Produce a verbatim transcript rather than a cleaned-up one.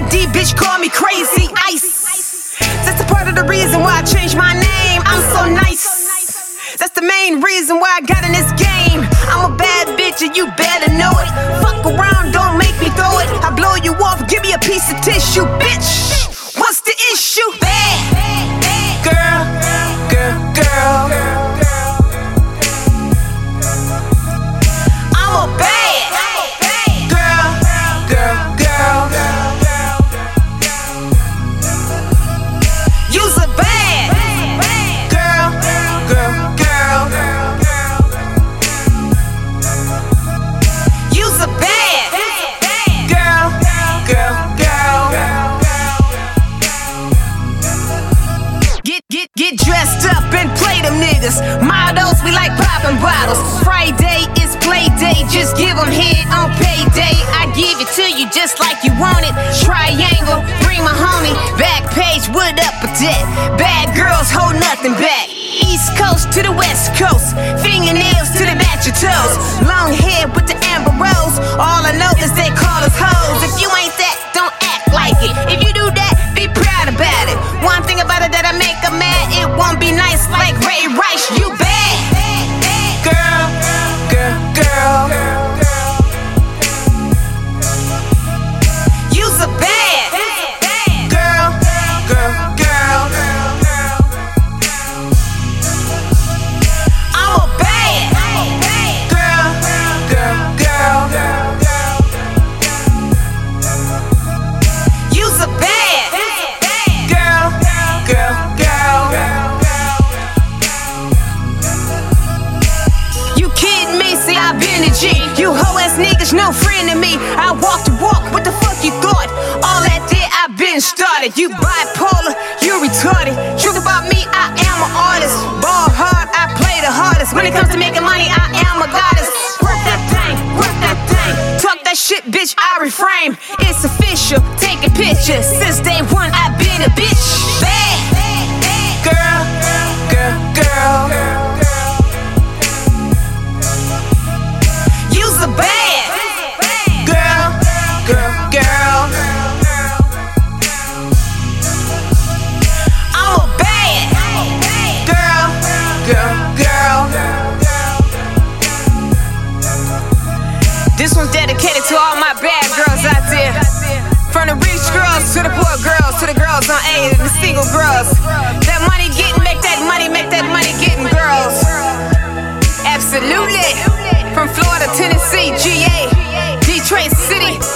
D, bitch, call me crazy ice. That's a part of the reason why I changed my name. I'm so nice. That's the main reason why I got in this game. I'm a bad bitch and you better know it. Fuck around, don't make me throw it. I blow you off, give me a piece of tissue, bitch. What's the issue? Bad, girl, girl, girl. I'm a bad girl, girl, girl. You's a bad girl, girl, girl. You's a bad girl, girl, girl. Get, get, get dressed up and play them niggas. Models, we like popping bottles. Friday is play day, just give them head on payday. I give it to you just like you want it. Triangle, bring my homie. Back page, what up with that? Bad girls hold nothing back. East coast to the west coast. Fingernails to the back of your toes. Long hair with the amber rose. All I know is they call us hoes. If you ain't that, don't act like it. If you do that, be proud about it. One thing about it that'll make her mad, it won't be nice like Ray Rice. You bad, girl, girl, girl. You's a bad girl, girl, girl. I'm a bad girl, girl, girl. You's a bad girl, girl, girl. You kidding me? See, I been a G. You hoe ass niggas, no friend to me. I walk the walk, what the fuck you thought? All that there, I been started. You bipolar, you retarded. Truth about me, I am an artist. Ball hard, I play the hardest. When it comes to making money, I am a goddess. Work that thing, work that thing. Talk that shit, bitch, I refrain. It's official, taking pictures. Since day one, I've been a bitch. Bad girl, girl, girl. You's a bad girl, girl, girl. I'm a bad girl, girl, girl. This one's dedicated to all my bad girls out there. From the rich girls to the poor girls, to the girls on A and the single girls. That money getting, make that money, make that money getting girls. Absolutely. From Florida, Tennessee, G A, Detroit City,